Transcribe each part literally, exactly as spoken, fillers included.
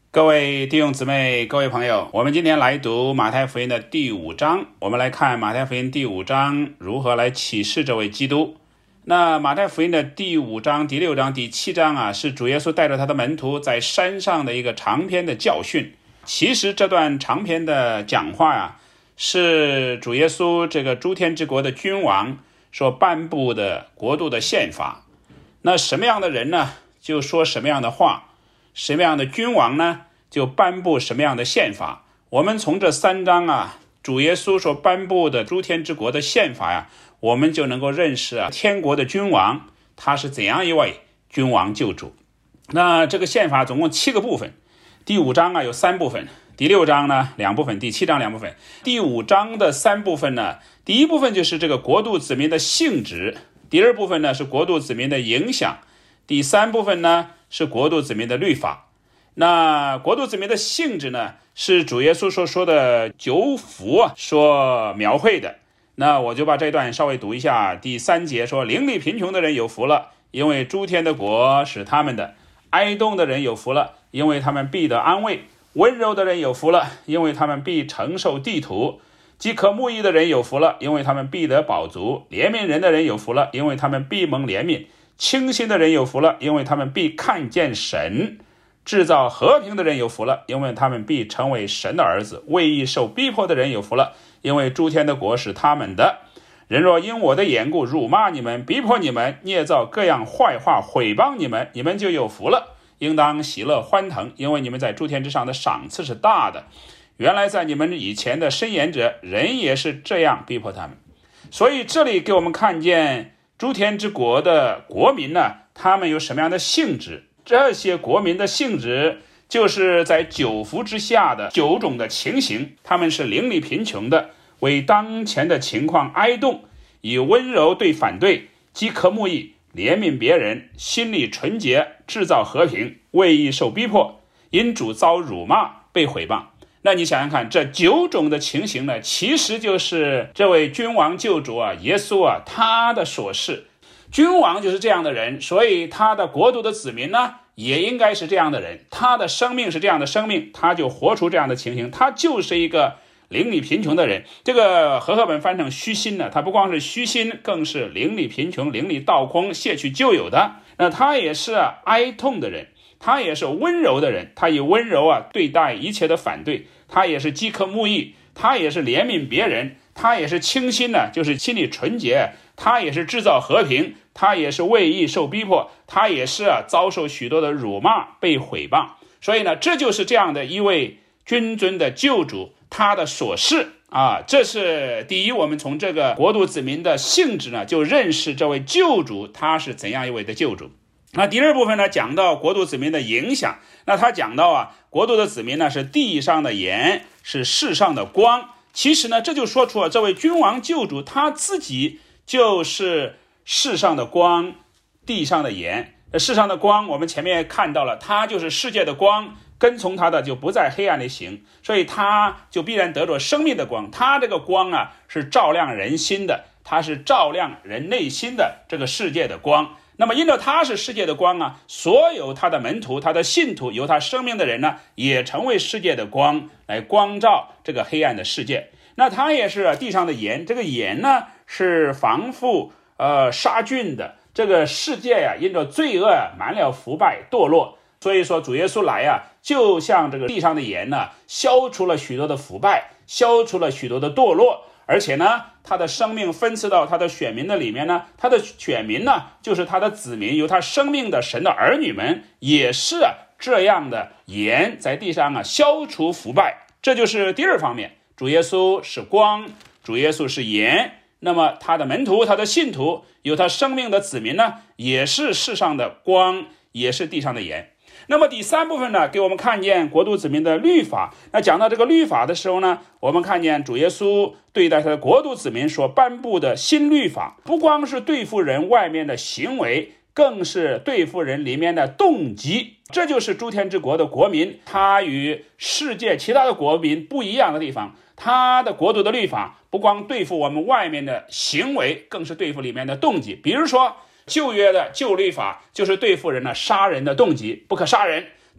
各位弟兄姊妹，各位朋友，我们今天来读马太福音的第五章，我们来看马太福音第五章如何来启示这位基督。那马太福音的第五章、第六章、第七章啊，是主耶稣带着他的门徒在山上的一个长篇的教训。其实这段长篇的讲话啊，是主耶稣这个诸天之国的君王所颁布的国度的宪法。那什么样的人呢，就说什么样的话；什么样的君王呢，就颁布什么样的宪法。我们从这三章啊，主耶稣所颁布的诸天之国的宪法呀、啊，我们就能够认识啊，天国的君王他是怎样一位君王救主。那这个宪法总共七个部分，第五章啊有三部分，第六章呢两部分，第七章两部分。第五章的三部分呢，第一部分就是这个国度子民的性质，第二部分呢是国度子民的影响，第三部分呢是国度子民的律法。那国度子民的性质呢，是主耶稣所说的九福啊所描绘的。那我就把这段稍微读一下。第三节说，灵里贫穷的人有福了，因为诸天的国是他们的；哀恸的人有福了，因为他们必得安慰；温柔的人有福了，因为他们必承受地土；饥渴慕义的人有福了，因为他们必得饱足；怜悯人的人有福了，因为他们必蒙怜悯；清心的人有福了，因为他们必看见神；制造和平的人有福了，因为他们必成为神的儿子；为义受逼迫的人有福了，因为诸天的国是他们的。人若因我的缘故辱骂你们，逼迫你们，捏造各样坏话毁谤你们，你们就有福了，应当喜乐欢腾，因为你们在诸天之上的赏赐是大的。原来在你们以前的申言者，人也是这样逼迫他们。所以这里给我们看见诸天之国的国民呢，他们有什么样的性质。这些国民的性质就是在九福之下的九种的情形，他们是灵里贫穷的，为当前的情况哀恸，以温柔对反对，饥渴慕义，怜悯别人，心里纯洁，制造和平，为义受逼迫，因主遭辱骂，被毁谤。那你想想看，这九种的情形呢，其实就是这位君王救主啊，耶稣啊，他的所示。君王就是这样的人，所以他的国度的子民呢，也应该是这样的人。他的生命是这样的生命，他就活出这样的情形，他就是一个灵里贫穷的人。这个和合本翻成虚心呢，他不光是虚心，更是灵里贫穷，灵里倒空，卸去旧有的。那他也是哀痛的人，他也是温柔的人，他以温柔啊对待一切的反对，他也是饥渴慕义，他也是怜悯别人，他也是清心呢，就是心里纯洁，他也是制造和平，他也是为义受逼迫，他也是啊遭受许多的辱骂，被毁谤。所以呢，这就是这样的一位君尊的救主，他的所示啊，这是第一，我们从这个国度子民的性质呢，就认识这位救主他是怎样一位的救主。那第二部分呢，讲到国度子民的影响。那他讲到啊，国度的子民呢是地上的盐，是世上的光。其实呢，这就说出了这位君王救主他自己就是世上的光，地上的盐。世上的光我们前面看到了，他就是世界的光，跟从他的就不在黑暗里行，所以他就必然得着生命的光。他这个光啊，是照亮人心的，他是照亮人内心的这个世界的光。那么因着他是世界的光啊，所有他的门徒，他的信徒，有他生命的人呢，也成为世界的光，来光照这个黑暗的世界。那他也是地上的盐，这个盐呢是防腐呃杀菌的。这个世界呀、啊，因着罪恶啊，满了腐败堕落，所以说主耶稣来啊，就像这个地上的盐呢，消除了许多的腐败，消除了许多的堕落。而且呢，他的生命分赐到他的选民的里面呢，他的选民呢，就是他的子民，有他生命的神的儿女们，也是这样的盐在地上啊，消除腐败。这就是第二方面，主耶稣是光，主耶稣是盐。那么他的门徒，他的信徒，有他生命的子民呢，也是世上的光，也是地上的盐。那么第三部分呢，给我们看见国度子民的律法。那讲到这个律法的时候呢，我们看见主耶稣对待他的国度子民所颁布的新律法，不光是对付人外面的行为，更是对付人里面的动机。这就是诸天之国的国民，他与世界其他的国民不一样的地方。他的国度的律法不光对付我们外面的行为，更是对付里面的动机。比如说旧约的旧律法就是对付人的杀人的动机，不可杀人。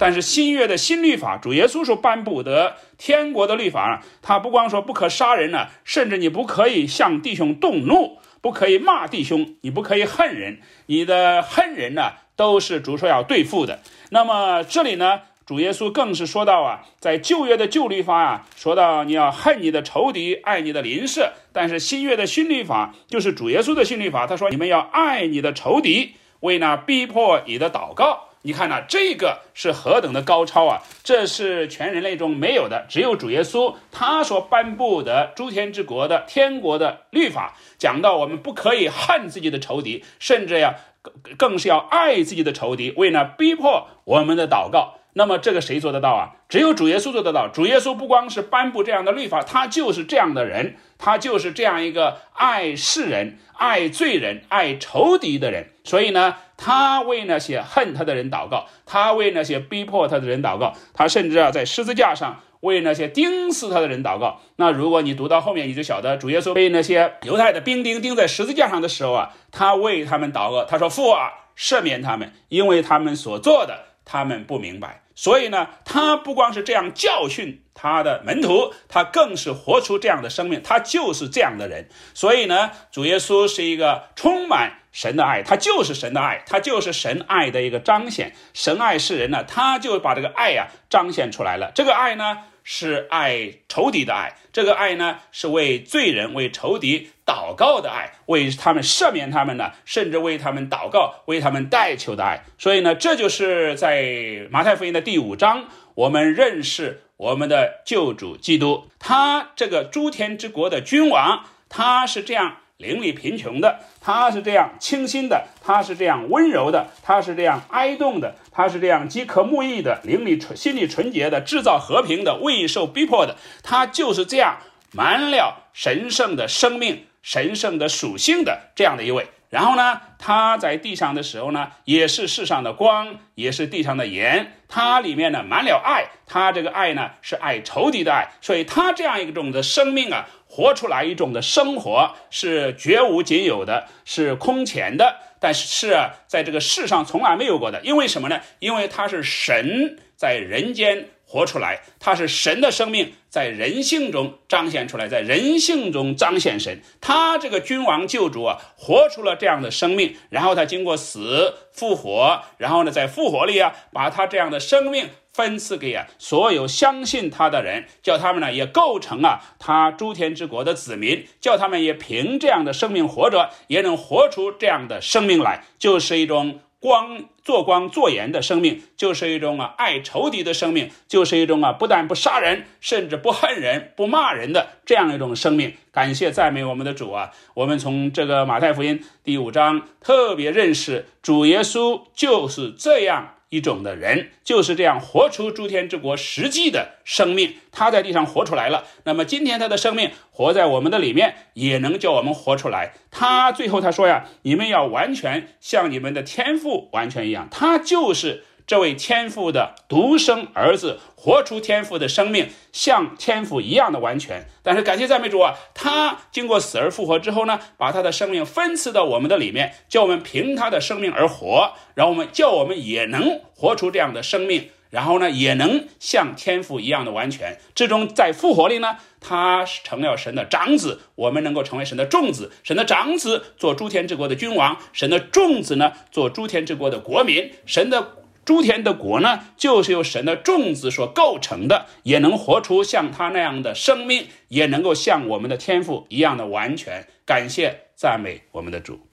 但是新约的新律法，主耶稣所颁布的天国的律法啊，他不光说不可杀人呢，甚至你不可以向弟兄动怒，不可以骂弟兄，你不可以恨人，你的恨人呢，都是主说要对付的。那么这里呢，主耶稣更是说到啊，在旧约的旧律法啊，说到你要恨你的仇敌，爱你的邻舍。但是新约的新律法，就是主耶稣的新律法，他说你们要爱你的仇敌，为那逼迫你的祷告。你看呢，这个是何等的高超啊！这是全人类中没有的，只有主耶稣他所颁布的诸天之国的天国的律法，讲到我们不可以恨自己的仇敌，甚至呀更是要爱自己的仇敌，为那逼迫我们的祷告。那么这个谁做得到啊？只有主耶稣做得到。主耶稣不光是颁布这样的律法，他就是这样的人，他就是这样一个爱世人、爱罪人、爱仇敌的人。所以呢，他为那些恨他的人祷告，他为那些逼迫他的人祷告，他甚至啊在十字架上为那些钉死他的人祷告。那如果你读到后面，你就晓得主耶稣被那些犹太的兵丁钉在十字架上的时候啊，他为他们祷告，他说父啊，赦免他们，因为他们所做的他们不明白。所以呢，他不光是这样教训他的门徒，他更是活出这样的生命，他就是这样的人。所以呢，主耶稣是一个充满神的爱，他就是神的爱，他就是神爱的一个彰显。神爱世人呢，他就把这个爱呀、啊、彰显出来了。这个爱呢，是爱仇敌的爱，这个爱呢，是为罪人、为仇敌祷告的爱，为他们赦免他们呢，甚至为他们祷告、为他们代求的爱。所以呢，这就是在马太福音的第五章，我们认识我们的救主基督，他这个诸天之国的君王，他是这样邻里贫穷的，他是这样清心的，他是这样温柔的，他是这样哀动的，他是这样饥渴慕义的，邻里心里纯洁的，制造和平的，未受逼迫的，他就是这样满了神圣的生命、神圣的属性的这样的一位。然后呢，他在地上的时候呢，也是世上的光，也是地上的盐，他里面呢满了爱，他这个爱呢是爱仇敌的爱，所以他这样一种的生命啊，活出来一种的生活是绝无仅有的，是空前的，但是是啊，在这个世上从来没有过的。因为什么呢？因为他是神在人间活出来，他是神的生命在人性中彰显出来，在人性中彰显神。他这个君王救主啊，活出了这样的生命，然后他经过死复活，然后呢在复活里啊，把他这样的生命分赐给啊所有相信他的人，叫他们呢也构成啊他诸天之国的子民，叫他们也凭这样的生命活着，也能活出这样的生命来，就是一种光做光做盐的生命，就是一种啊爱仇敌的生命，就是一种啊不但不杀人，甚至不恨人、不骂人的这样一种生命。感谢赞美我们的主啊！我们从这个马太福音第五章特别认识主耶稣就是这样一种的人，就是这样活出诸天之国实际的生命，他在地上活出来了。那么今天他的生命活在我们的里面，也能叫我们活出来。他最后他说呀，你们要完全像你们的天父完全一样。他就是这位天父的独生儿子，活出天父的生命，像天父一样的完全。但是感谢赞美主啊，他经过死而复活之后呢，把他的生命分赐到我们的里面，叫我们凭他的生命而活，然后我们叫我们也能活出这样的生命，然后呢也能像天父一样的完全。最终在复活里呢，他成了神的长子，我们能够成为神的众子，神的长子做诸天之国的君王，神的众子呢做诸天之国的国民。神的诸天的国呢，就是由神的众子所构成的，也能活出像他那样的生命，也能够像我们的天父一样的完全。感谢赞美我们的主。